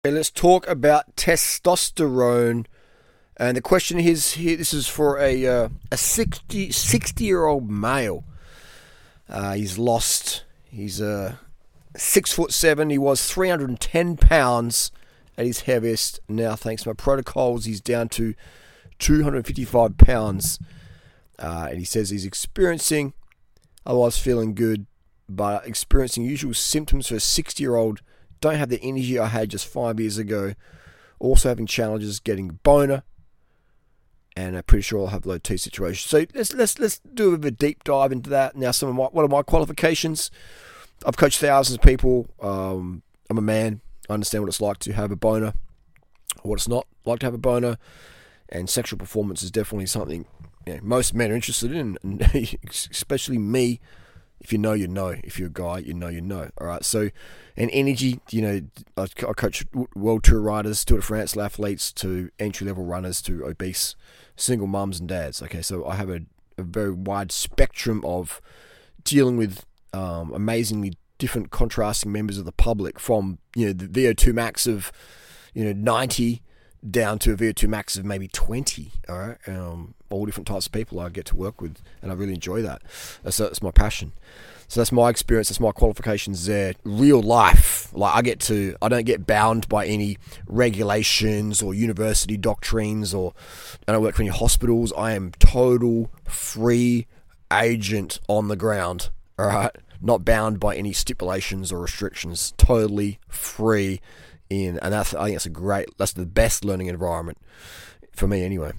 Okay, let's talk about testosterone. And the question is here. This is for a 60-year-old male. He's lost. He's 6'7". He was 310 pounds at his heaviest. Now, thanks to my protocols, he's down to 255 pounds. And he says he's experiencing, otherwise feeling good, but experiencing usual symptoms for a 60-year-old. Don't have the energy I had just 5 years ago. Also having challenges getting a boner, and I'm pretty sure I'll have low T situation. So let's do a bit of a deep dive into that. Now, what are my qualifications? I've coached thousands of people. I'm a man. I understand what it's like to have a boner, or what it's not like to have a boner, and sexual performance is definitely something most men are interested in, and especially me. If you know, you know. If you're a guy, you know, you know. All right. So, and energy, I coach world tour riders, Tour de France athletes, to entry-level runners, to obese single mums and dads. Okay. So I have a very wide spectrum of dealing with amazingly different contrasting members of the public, from, the VO2 max of, 90 down to a VO2 max of maybe 20. All right. All different types of people I get to work with, and I really enjoy that. So that's my passion. So that's my experience. That's my qualifications there. Real life, I don't get bound by any regulations or university doctrines, or I don't work for any hospitals. I am total free agent on the ground. All right, not bound by any stipulations or restrictions. Totally free in, and I think that's the best learning environment for me anyway.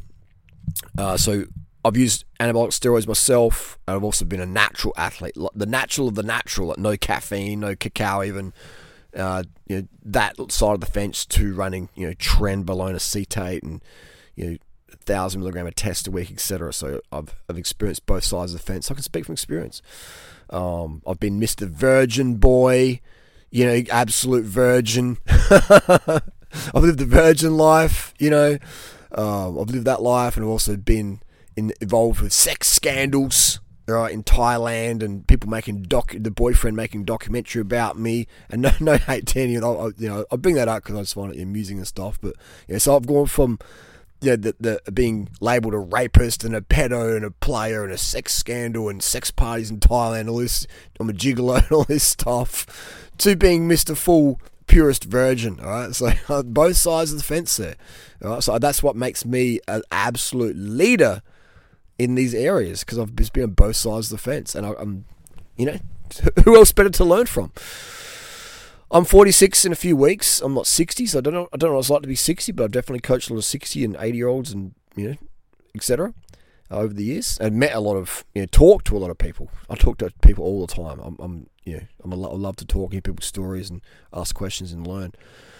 So I've used anabolic steroids myself, and I've also been a natural athlete, the natural of the natural, like no caffeine, no cacao even, that side of the fence, to running, trenbolone acetate and, 1,000 milligram of test a week, etc. So I've experienced both sides of the fence. So I can speak from experience. I've been Mr. Virgin Boy, absolute virgin. I've lived the virgin life, I've lived that life, and I've also been involved with sex scandals, right, in Thailand, and people making the boyfriend making documentary about me, and no hate to any, I bring that up because I just find it amusing and stuff. But so I've gone from the being labelled a rapist and a pedo and a player and a sex scandal and sex parties in Thailand, all this, I'm a gigolo and all this stuff, to being Mr. Full purest virgin. All right, so both sides of the fence there. All right, so that's what makes me an absolute leader in these areas, because I've just been on both sides of the fence, and I'm, who else better to learn from? I'm 46 in a few weeks. I'm not 60, so I don't know what it's like to be 60, but I've definitely coached a lot of 60 and 80-year-olds, and etc. Over the years, and met a lot of, talked to a lot of people. I talk to people all the time. I love to talk, hear people's stories, and ask questions and learn.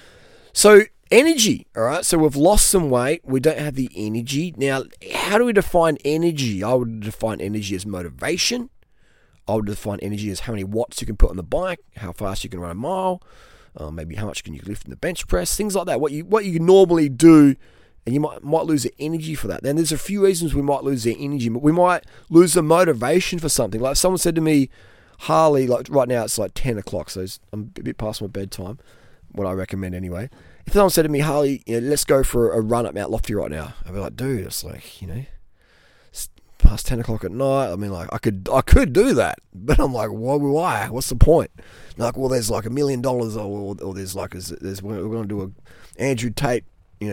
So energy, all right. So we've lost some weight. We don't have the energy now. How do we define energy? I would define energy as motivation. I would define energy as how many watts you can put on the bike, how fast you can run a mile, maybe how much can you lift in the bench press, things like that. What you normally do. And you might lose the energy for that. Then there's a few reasons we might lose the energy. But we might lose the motivation for something. Like someone said to me, Harley, like right now it's like 10 o'clock, so I'm a bit past my bedtime, what I recommend anyway. If someone said to me, Harley, let's go for a run up Mount Lofty right now, I'd be like, dude, it's like, it's past 10 o'clock at night. I mean, like, I could do that. But I'm like, why? What's the point? And like, well, there's like $1 million, or there's like, we're going to do a Andrew Tate,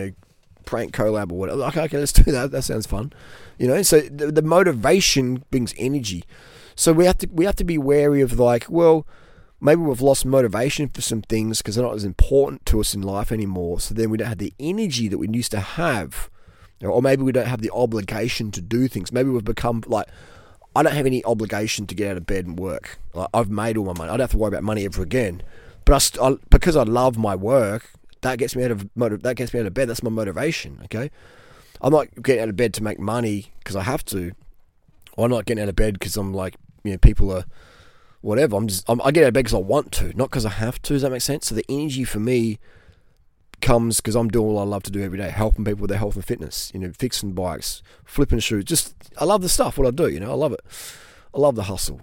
prank collab or whatever. Okay, let's do that. That sounds fun. So the motivation brings energy. So we have to be wary of, like, well, maybe we've lost motivation for some things because they're not as important to us in life anymore. So then we don't have the energy that we used to have, or maybe we don't have the obligation to do things. Maybe we've become like, I don't have any obligation to get out of bed and work. Like, I've made all my money. I don't have to worry about money ever again. But because I love my work, that gets me out of bed. That's my motivation. Okay, I'm not getting out of bed to make money because I have to. Or I'm not getting out of bed because I'm like, people are whatever. I get out of bed because I want to, not because I have to. Does that make sense? So the energy for me comes because I'm doing what I love to do every day, helping people with their health and fitness. Fixing bikes, flipping shoes. I love the stuff. What I do. I love it. I love the hustle.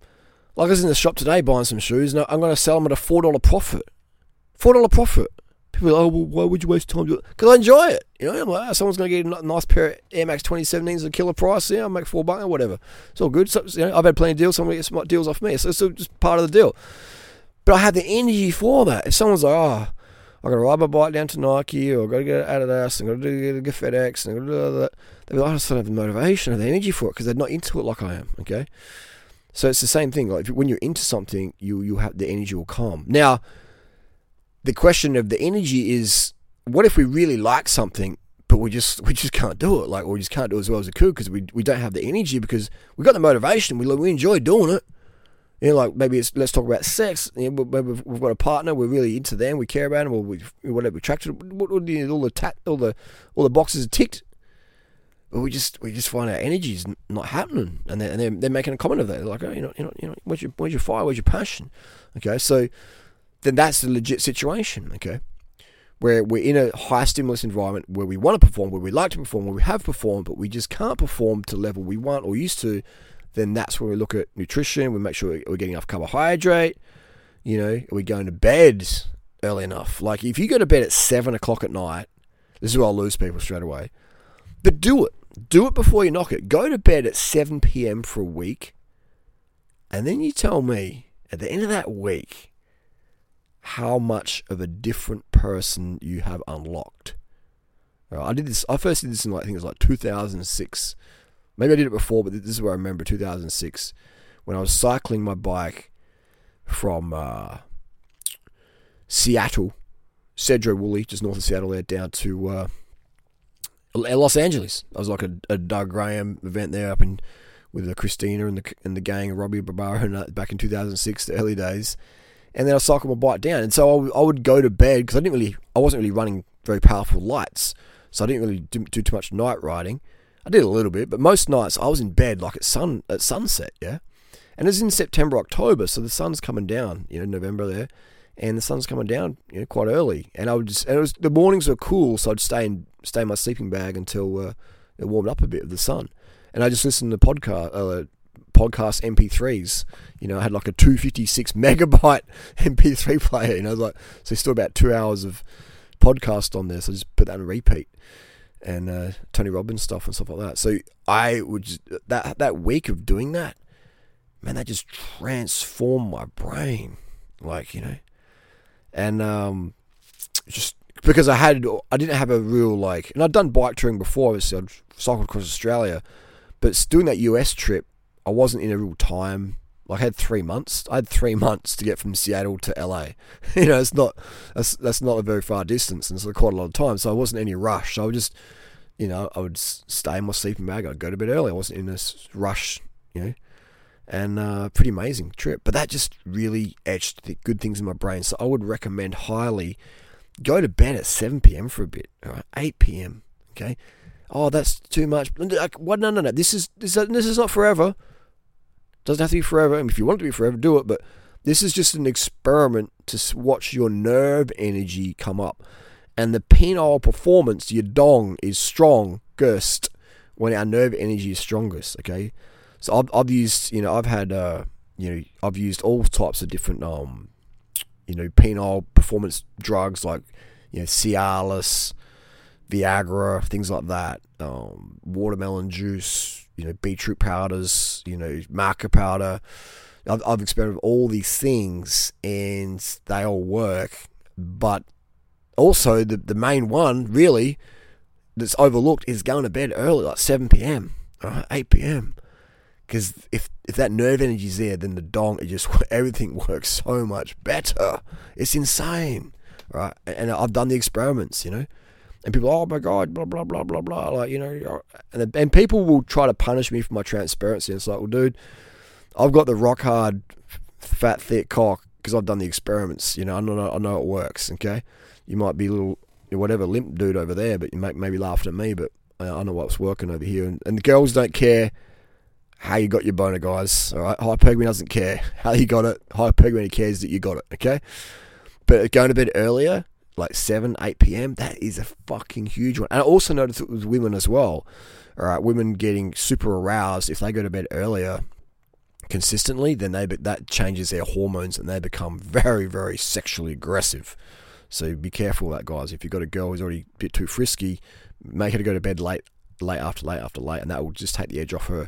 Like I was in the shop today buying some shoes, and I'm going to sell them at a $4 profit. $4 profit. People are like, oh, well, why would you waste time doing it? Because I enjoy it. You know, I'm like, oh, someone's going to get a nice pair of Air Max 2017s at a killer price. Yeah, I'll make $4 or whatever. It's all good. So, you know, I've had plenty of deals. Someone gets some deals off me. So it's just part of the deal. But I have the energy for that. If someone's like, oh, I've got to ride my bike down to Nike, or I've got to get Adidas, and I've got to get FedEx, and I've got to do that, they'll be like, I just don't have the motivation or the energy for it because they're not into it like I am, okay? So it's the same thing. Like when you're into something, you have the energy will come. Now, the question of the energy is, what if we really like something, but we just can't do it, like, or we just can't do it as well as we could because we don't have the energy because we got the motivation, we enjoy doing it. You know, like maybe let's talk about sex. You know, maybe we've got a partner, we're really into them, we care about them, or whatever, attracted. All the boxes are ticked, but we just find our energy's not happening, and they're making a comment of that. They're like, oh, you know, where's your fire, where's your passion? Okay, so then that's the legit situation. Okay, where we're in a high stimulus environment where we want to perform, where we like to perform, where we have performed, but we just can't perform to the level we want or used to. Then that's where we look at nutrition. We make sure we're getting enough carbohydrate. You know, are we going to bed early enough? Like, if you go to bed at 7 o'clock at night, this is where I'll lose people straight away. But do it. Do it before you knock it. Go to bed at 7 p.m. for a week. And then you tell me, at the end of that week, how much of a different person you have unlocked. Right, I first did this in, I think it was like 2006. Maybe I did it before, but this is where I remember 2006 when I was cycling my bike from Seattle, Sedro-Woolley, just north of Seattle there, down to Los Angeles. I was like a Doug Graham event there up in with Christina and the gang, Robbie Barbaro, back in 2006, the early days. And then I cycled my bike down, and so I would go to bed because I wasn't really running very powerful lights, so I didn't really do too much night riding. I did a little bit, but most nights I was in bed like at sunset, yeah? And it's in September, October, so the sun's coming down, you know, November there, and the sun's coming down, you know, quite early. And the mornings were cool, so I'd stay in my sleeping bag until it warmed up a bit with the sun. And I just listened to podcast MP3s. You know, I had like a 256 megabyte MP3 player, you know, like, so still about 2 hours of podcast on there, so I just put that on repeat. And Tony Robbins stuff and stuff like that. So I would just, that week of doing that, man, that just transformed my brain, like, you know, and just because I didn't have a real, like, and I'd done bike touring before. Obviously, I'd cycled across Australia, but doing that US trip, I wasn't in a real time. Like, I had 3 months. I had 3 months to get from Seattle to LA. You know, that's not a very far distance, and it's quite a lot of time. So I wasn't in any rush. So I would just, you know, I would stay in my sleeping bag. I'd go to bed early. I wasn't in this rush, you know, and pretty amazing trip. But that just really etched the good things in my brain. So I would recommend highly go to bed at 7 p.m. for a bit. All right, 8 p.m. Okay. Oh, that's too much. What? No. This is not forever. Doesn't have to be forever. I mean, if you want it to be forever, do it. But this is just an experiment to watch your nerve energy come up. And the penile performance, your dong, is strongest when our nerve energy is strongest. Okay, so I've used, you know, I've used all types of different, you know, penile performance drugs like, you know, Cialis, Viagra, things like that, watermelon juice, you know, beetroot powders, you know, maca powder. I've experimented with all these things, and they all work. But also, the main one, really, that's overlooked is going to bed early, like 7 p.m., 8 p.m. Because if that nerve energy is there, then the dong, everything works so much better. It's insane, right? And I've done the experiments, you know. And people, oh my God, blah, blah, blah, blah, blah. Like, you know, and people will try to punish me for my transparency. And it's like, well, dude, I've got the rock hard, fat, thick cock because I've done the experiments. You know, I know it works, okay? You might be a little, whatever, limp dude over there, but you maybe laughing at me, but I know what's working over here. And the girls don't care how you got your boner, guys, all right? Hypergamy doesn't care how you got it. Hypergamy cares that you got it, okay? But going to bed earlier, like 7, 8 p.m., that is a fucking huge one. And I also noticed it with women as well. All right, women getting super aroused if they go to bed earlier consistently, then that changes their hormones and they become very, very sexually aggressive. So be careful of that, guys. If you've got a girl who's already a bit too frisky, make her to go to bed late after late, and that will just take the edge off her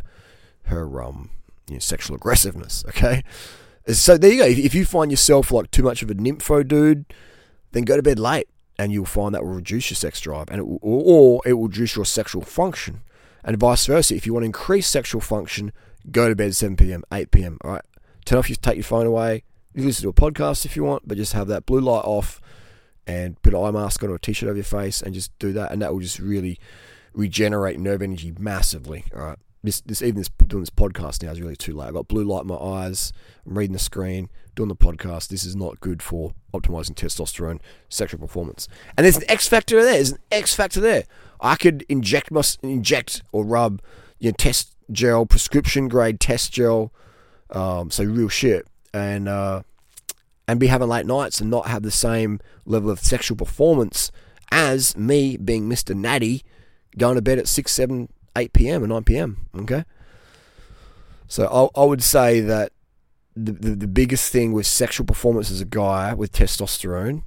sexual aggressiveness. Okay, so there you go. If you find yourself like too much of a nympho dude, then go to bed late, and you'll find that will reduce your sex drive, and it will reduce your sexual function, and vice versa. If you want to increase sexual function, go to bed at 7 p.m., 8 p.m. All right, take your phone away. You listen to a podcast if you want, but just have that blue light off, and put an eye mask on or a t-shirt over your face, and just do that, and that will just really regenerate nerve energy massively. All right. Doing this podcast now is really too late. I've got blue light in my eyes. I'm reading the screen, doing the podcast. This is not good for optimizing testosterone, sexual performance. And there's an X factor there. There's an X factor there. I could inject or rub, test gel, prescription grade test gel, so real shit, and be having late nights and not have the same level of sexual performance as me being Mr. Natty, going to bed at 6, 7, 8 p.m. and 9 p.m. Okay, so I would say that the biggest thing with sexual performance as a guy with testosterone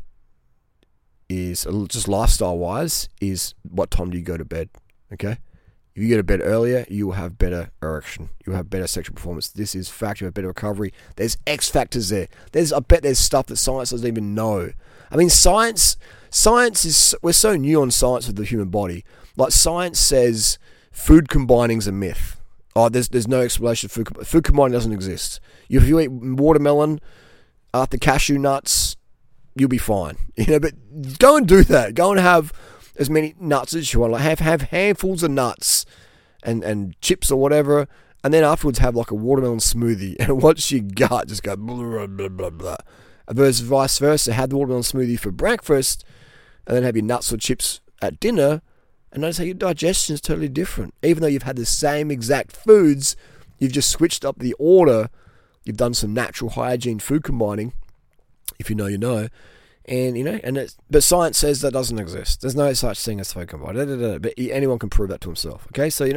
is, just lifestyle wise, is what time do you go to bed? Okay, if you go to bed earlier, you will have better erection, you will have better sexual performance. This is fact. You have better recovery. There's X factors there. I bet there's stuff that science doesn't even know. I mean, science is, we're so new on science with the human body. Like, science says food combining's a myth. Oh, there's no explanation of food combining doesn't exist. If you eat watermelon after cashew nuts, you'll be fine. But go and do that. Go and have as many nuts as you want. Like, have handfuls of nuts and chips or whatever, and then afterwards have like a watermelon smoothie, and watch your gut just go blah, blah, blah, blah. Versus vice versa, have the watermelon smoothie for breakfast, and then have your nuts or chips at dinner, and notice how your digestion is totally different. Even though you've had the same exact foods, you've just switched up the order. You've done some natural hygiene food combining, if you know, you know. And but science says that doesn't exist. There's no such thing as food combining. But anyone can prove that to himself. Okay, so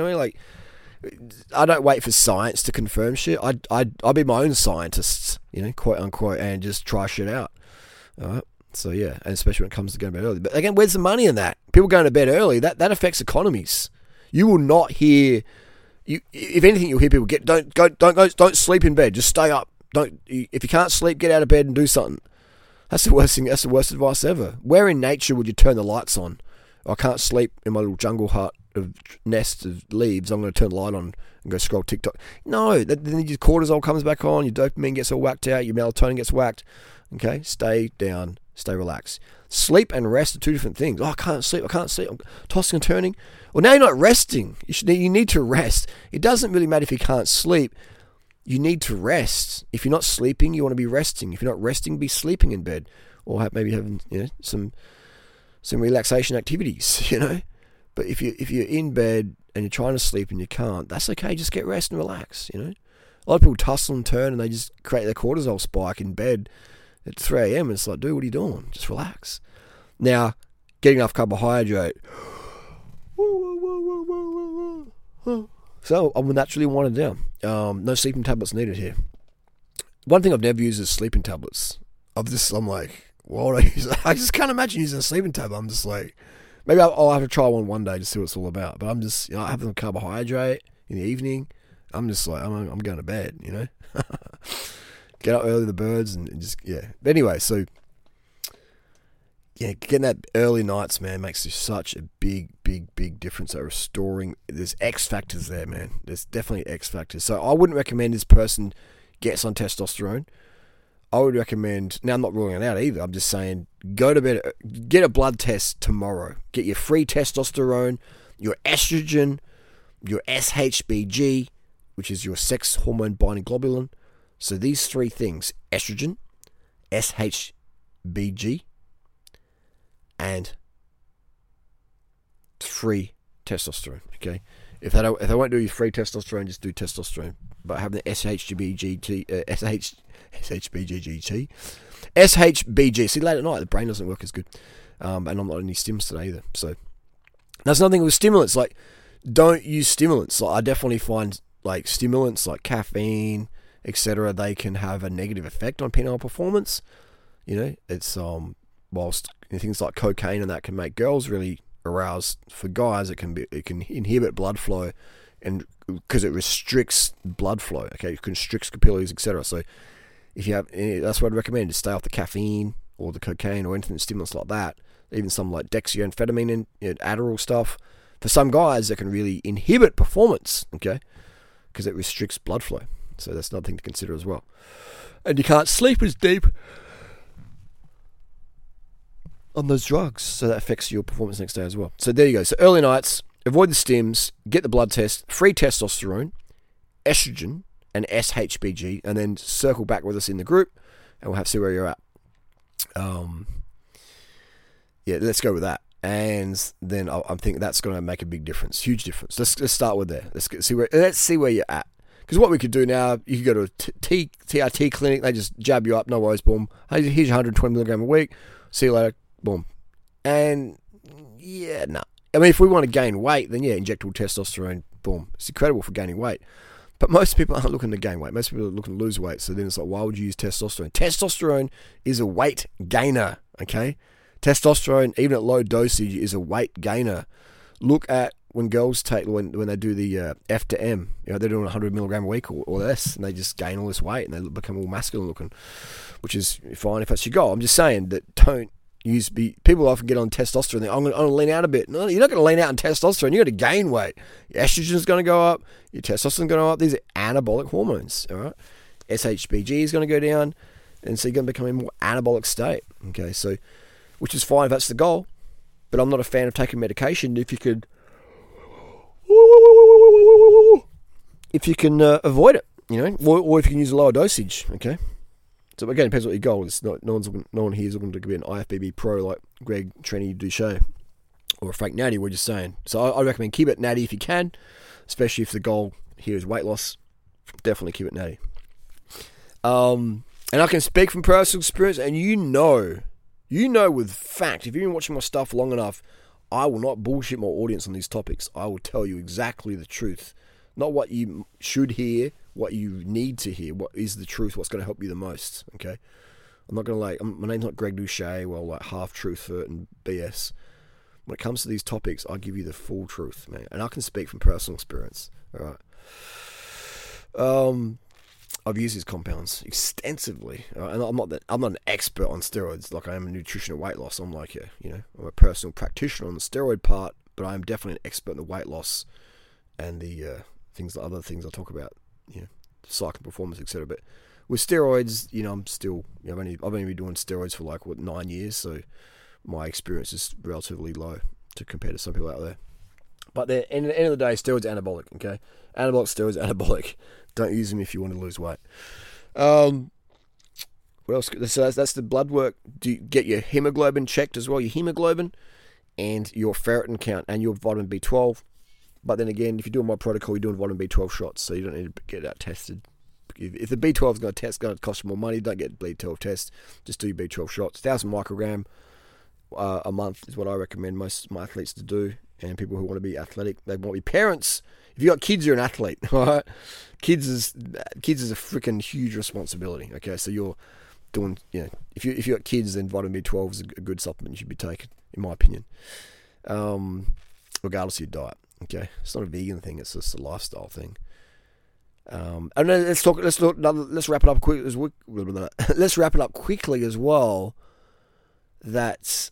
I don't wait for science to confirm shit. I'll be my own scientist, quote unquote, and just try shit out. All right. So yeah, and especially when it comes to going to bed early. But again, where's the money in that? People going to bed early, that affects economies. You will not hear, if anything, you'll hear people don't sleep in bed. Just stay up. If you can't sleep, get out of bed and do something. That's the worst thing. That's the worst advice ever. Where in nature would you turn the lights on? I can't sleep in my little jungle hut of nest of leaves. I'm going to turn the light on and go scroll TikTok. No, then your cortisol comes back on. Your dopamine gets all whacked out. Your melatonin gets whacked. Okay, stay down. Stay relaxed. Sleep and rest are two different things. Oh, I can't sleep. I'm tossing and turning. Well, now you're not resting. You need to rest. It doesn't really matter if you can't sleep. You need to rest. If you're not sleeping, you want to be resting. If you're not resting, be sleeping in bed, or maybe having some relaxation activities. But if you're in bed and you're trying to sleep and you can't, that's okay. Just get rest and relax. A lot of people tussle and turn and they just create their cortisol spike in bed at 3 a.m. It's like, dude, what are you doing? Just relax. Now, getting enough carbohydrate. So I'm naturally winding down. No sleeping tablets needed here. One thing I've never used is sleeping tablets. I'm like, what would I use? I just can't imagine using a sleeping tablet. I'm just like, maybe I'll have to try one day to see what it's all about. But I'm just, I have some carbohydrate in the evening. I'm just like, I'm going to bed, Get up early, the birds, and just, yeah. But anyway, so, yeah, getting that early nights, man, makes such a big, big, big difference at restoring. There's X factors there, man. There's definitely X factors. So I wouldn't recommend this person gets on testosterone. I would recommend, now I'm not ruling it out either, I'm just saying, go to bed, get a blood test tomorrow. Get your free testosterone, your estrogen, your SHBG, which is your sex hormone binding globulin. So these three things, estrogen, SHBG, and free testosterone, okay? If they won't do your free testosterone, just do testosterone. But having the SHBG. See, late at night, the brain doesn't work as good. And I'm not on any stims today either. So that's another thing with stimulants. Like, don't use stimulants. Like, I definitely find, like, stimulants like caffeine, etc., they can have a negative effect on penile performance. It's whilst things like cocaine and that can make girls really aroused, for guys it can inhibit blood flow, and because it restricts blood flow. Okay, it constricts capillaries, etc. So if you have, that's what I'd recommend, to stay off the caffeine or the cocaine or anything stimulants like that. Even some like dextroamphetamine and Adderall stuff. For some guys, that can really inhibit performance. Okay, because it restricts blood flow. So that's another thing to consider as well. And you can't sleep as deep on those drugs, so that affects your performance next day as well. So there you go. So early nights, avoid the stims, get the blood test, free testosterone, estrogen, and SHBG, and then circle back with us in the group, and we'll have to see where you're at. Yeah, let's go with that. And then I'm thinking that's going to make a big difference, huge difference. Let's start with there. Let's see where you're at. Because what we could do now, you could go to a TRT clinic, they just jab you up, no worries, boom. Here's 120 milligram a week, see you later, boom. And yeah, no. I mean, if we want to gain weight, then yeah, injectable testosterone, boom. It's incredible for gaining weight. But most people aren't looking to gain weight. Most people are looking to lose weight. So then it's like, why would you use testosterone? Testosterone is a weight gainer, okay? Testosterone, even at low dosage, is a weight gainer. Look at when girls take, when they do the F to M, they're doing 100 milligram a week or less, and they just gain all this weight and they become all masculine looking, which is fine if that's your goal. I'm just saying that don't people often get on testosterone. I'm going to lean out a bit. No, you're not going to lean out on testosterone. You're going to gain weight. Your estrogen is going to go up. Your testosterone is going to go up. These are anabolic hormones. All right, SHBG is going to go down, and so you're going to become in a more anabolic state. Okay, so which is fine if that's the goal, but I'm not a fan of taking medication if you can avoid it, or if you can use a lower dosage. Okay. So again, it depends what your goal is. No one here is looking to be an IFBB pro like Greg Trenny Duche or a fake natty. We're just saying. So I recommend keep it natty if you can, especially if the goal here is weight loss. Definitely keep it natty. And I can speak from personal experience, and you know with fact, if you've been watching my stuff long enough, I will not bullshit my audience on these topics. I will tell you exactly the truth. Not what you should hear, what you need to hear, what is the truth, what's going to help you the most, okay? I'm not going to my name's not Greg Duche, half-truth for it and BS. When it comes to these topics, I give you the full truth, man. And I can speak from personal experience, all right? I've used these compounds extensively, and I'm not an expert on steroids like I am in nutrition and weight loss. I'm I'm a personal practitioner on the steroid part, but I am definitely an expert in the weight loss and the other things I talk about, cycle performance, etc. But with steroids, I'm still, I've only been doing steroids for 9 years, so my experience is relatively low to compare to some people out there. But at the end of the day, steroids are anabolic, okay? Anabolic steroids are anabolic. Don't use them if you want to lose weight. What else? So that's the blood work. Do you get your hemoglobin checked as well? Your hemoglobin and your ferritin count and your vitamin B12. But then again, if you're doing my protocol, you're doing vitamin B12 shots, so you don't need to get that tested. If the B12 is going to cost you more money, don't get B12 test. Just do your B12 shots. 1,000 microgram a month is what I recommend most of my athletes to do. And people who want to be athletic, they want to be parents. If you got kids, you're an athlete, all right? Kids is a freaking huge responsibility. Okay, so you're doing, if you got kids, then vitamin B12 is a good supplement you should be taking, in my opinion, regardless of your diet. Okay, it's not a vegan thing; it's just a lifestyle thing. And then let's wrap it up quick. Let's wrap it up quickly as well. That,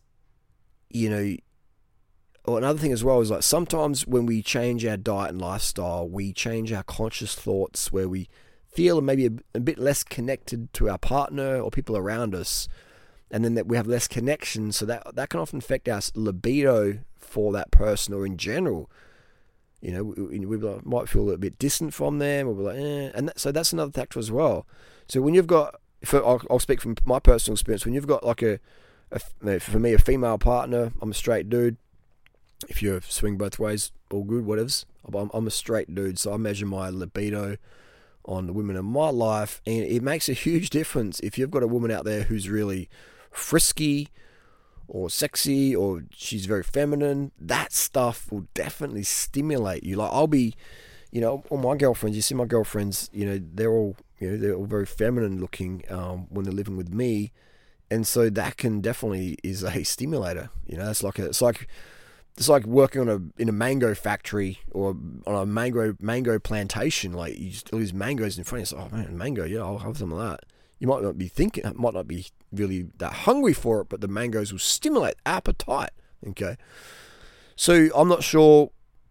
another thing as well is sometimes when we change our diet and lifestyle, we change our conscious thoughts where we feel maybe a bit less connected to our partner or people around us, and then that we have less connection. So that can often affect our libido for that person or in general. We might feel a bit distant from them, or we're and so that's another factor as well. So when you've got, I'll speak from my personal experience. When you've got for me, a female partner, I'm a straight dude. If you swing both ways, all good, whatevs. I'm a straight dude, so I measure my libido on the women in my life, and it makes a huge difference if you've got a woman out there who's really frisky or sexy, or she's very feminine. That stuff will definitely stimulate you. I'll be, all my girlfriends, you see my girlfriends, they're all very feminine looking when they're living with me, And so that can definitely is a stimulator. It's like working in a mango factory or on a mango plantation. Like you just all these mangoes in front of you. It's like, oh man, mango, yeah, I'll have some of that. You might not be really that hungry for it, but the mangoes will stimulate appetite. Okay, so I'm not sure.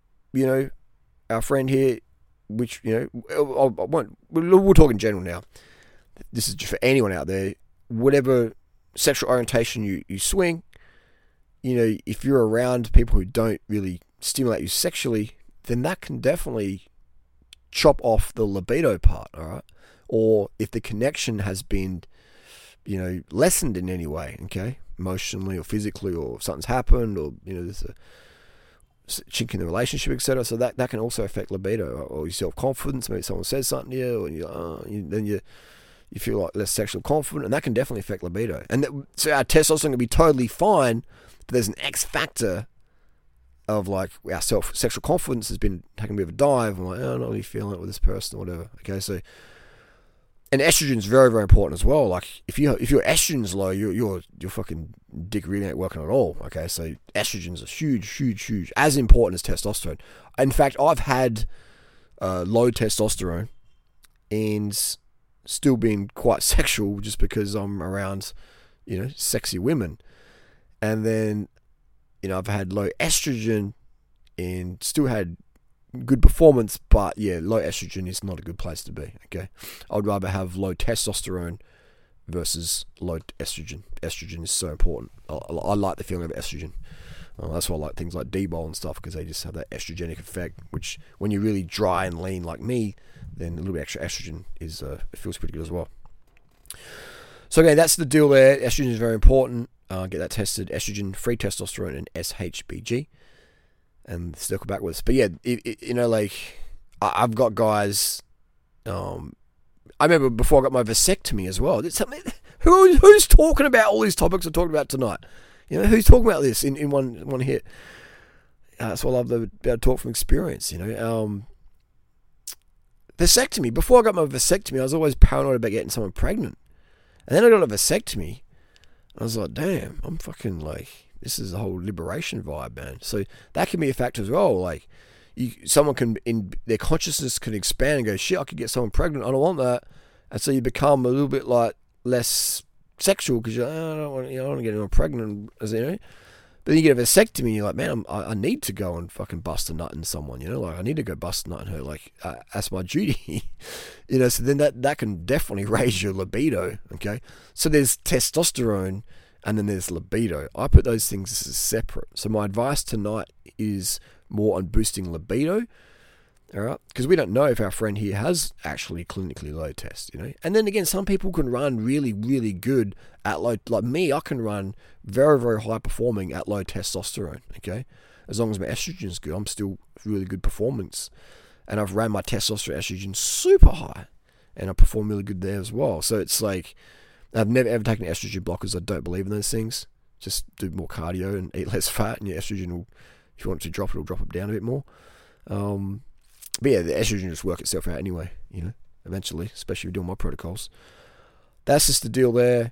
Our friend here, which we'll talk in general now. This is just for anyone out there, whatever sexual orientation you swing. If you're around people who don't really stimulate you sexually, then that can definitely chop off the libido part, all right? Or if the connection has been, lessened in any way, okay? Emotionally or physically, or something's happened, or, there's a chink in the relationship, etc. So that can also affect libido, or your self-confidence. Maybe someone says something to you, and then you feel like less sexual confident, and that can definitely affect libido. So our testosterone can be totally fine, but there's an X factor of like our sexual confidence has been taking a bit of a dive. I'm like, I'm not really feeling it with this person or whatever. Okay, so and estrogen is very, very important as well. Like if your estrogen's low, your fucking dick really ain't working at all. Okay, so estrogen's a huge, as important as testosterone. In fact, I've had low testosterone and still been quite sexual just because I'm around, sexy women. And then, I've had low estrogen and still had good performance, but yeah, low estrogen is not a good place to be, okay? I'd rather have low testosterone versus low estrogen. Estrogen is so important. I like the feeling of estrogen. That's why I like things like D-bol and stuff, because they just have that estrogenic effect, which when you're really dry and lean like me, then a little bit extra estrogen it feels pretty good as well. So okay, that's the deal there. Estrogen is very important. Get that tested. Estrogen, free testosterone, and SHBG. And circle backwards. But yeah, I've got guys. I remember before I got my vasectomy as well. It's something. Who's talking about all these topics I'm talking about tonight? Who's talking about this in one hit? That's why I love to be able to talk from experience. Vasectomy. Before I got my vasectomy, I was always paranoid about getting someone pregnant. And then I got a vasectomy. I was like, damn, I'm fucking like, this is a whole liberation vibe, man. So that can be a factor as well. Like, someone can, in their consciousness, can expand and go, shit, I could get someone pregnant. I don't want that. And so you become a little bit like less sexual because I don't want to get anyone pregnant, But then you get a vasectomy and you're like, man, I need to go and fucking bust a nut in someone, like I need to go bust a nut in her, like that's my duty, so then that can definitely raise your libido, okay? So there's testosterone and then there's libido. I put those things as separate. So my advice tonight is more on boosting libido, all right? Because we don't know if our friend here has actually clinically low test, And then again, some people can run really, really good at low, like me, I can run very, very high performing at low testosterone, okay? As long as my estrogen is good, I'm still really good performance. And I've ran my testosterone estrogen super high, and I perform really good there as well. So it's like, I've never ever taken estrogen blockers. I don't believe in those things. Just do more cardio and eat less fat, and your estrogen will, if you want to drop it, it'll drop it down a bit more. But yeah, the estrogen just work itself out anyway, eventually, especially if you're doing my protocols. That's just the deal there.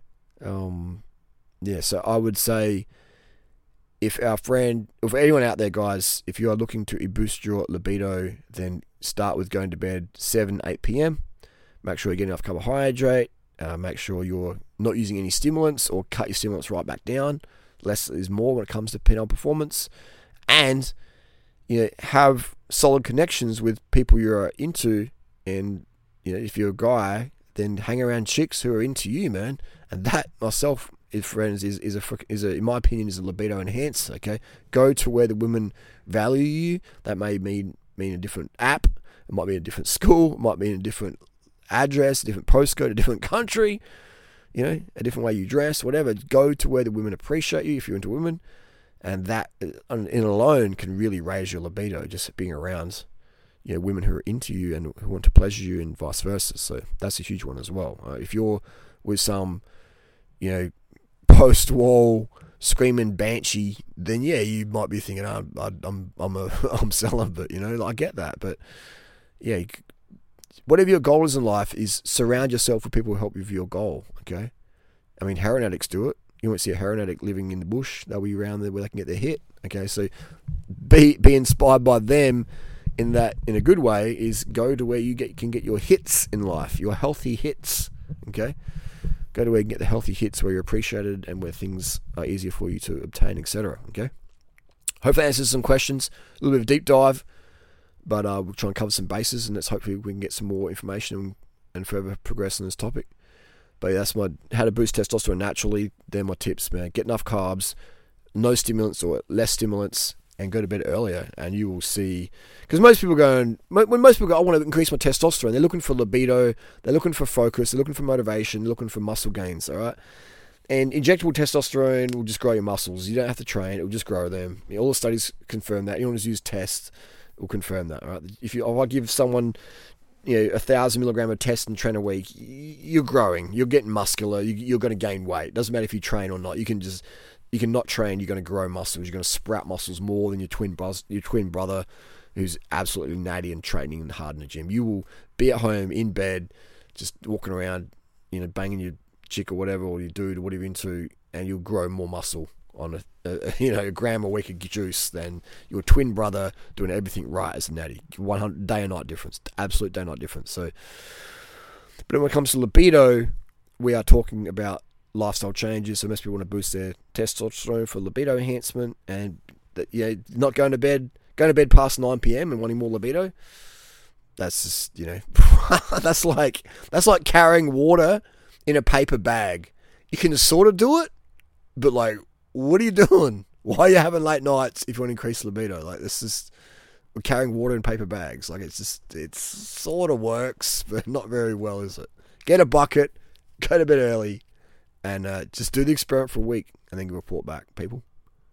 So I would say if anyone out there, guys, if you are looking to boost your libido, then start with going to bed 7, 8 p.m. Make sure you get enough carbohydrate. Make sure you're not using any stimulants or cut your stimulants right back down. Less is more when it comes to penile performance. And, have solid connections with people you're into. And, if you're a guy, then hang around chicks who are into you, man. And that, myself, friends, is in my opinion, is a libido enhancer, okay? Go to where the women value you. That may mean a different app. It might be a different school. It might mean a different address, a different postcode, a different country, a different way you dress, whatever. Go to where the women appreciate you if you're into women. And that in alone can really raise your libido, just being around women who are into you and who want to pleasure you and vice versa. So that's a huge one as well. If you're with some, post-wall screaming banshee, then yeah, you might be thinking, I'm celibate, I get that. But yeah, whatever your goal is in life, is surround yourself with people who help you with your goal, okay? I mean, heroin addicts do it. You won't see a heroin addict living in the bush. They'll be around there where they can get their hit. Okay, so be inspired by them in a good way. Is go to where you can get your hits in life, your healthy hits. Okay, go to where you can get the healthy hits, where you're appreciated and where things are easier for you to obtain, etc. Okay. Hope that answers some questions. A little bit of a deep dive, but we'll try and cover some bases, and let's hopefully we can get some more information and further progress on this topic. But yeah, that's how to boost testosterone naturally. They're my tips, man. Get enough carbs, no stimulants or less stimulants, and go to bed earlier, and you will see. Because when most people go, I want to increase my testosterone, they're looking for libido, they're looking for focus, they're looking for motivation, they're looking for muscle gains, all right? And injectable testosterone will just grow your muscles. You don't have to train, it will just grow them. All the studies confirm that. You want to use tests, it will confirm that, all right? If I give someone 1,000 milligram of test and train a week, you're growing, you're getting muscular, you're going to gain weight. It doesn't matter if you train or not. You can not train, you're going to grow muscles, you're going to sprout muscles more than your twin brother who's absolutely natty and training hard in the gym. You will be at home in bed, just walking around, banging your chick or whatever, or your dude or whatever you're into, and you'll grow more muscle on a gram a week of juice than your twin brother doing everything right as a natty. 100 day and night difference, absolute day and night difference. So, but when it comes to libido, we are talking about lifestyle changes. So most people want to boost their testosterone for libido enhancement, and not going to bed past 9 p.m. and wanting more libido. That's just that's like carrying water in a paper bag. You can sort of do it, but like, what are you doing? Why are you having late nights if you want to increase libido? Like, this is carrying water in paper bags. Like, it sort of works, but not very well, is it? Get a bucket, go to bed early, and just do the experiment for a week, and then report back, people.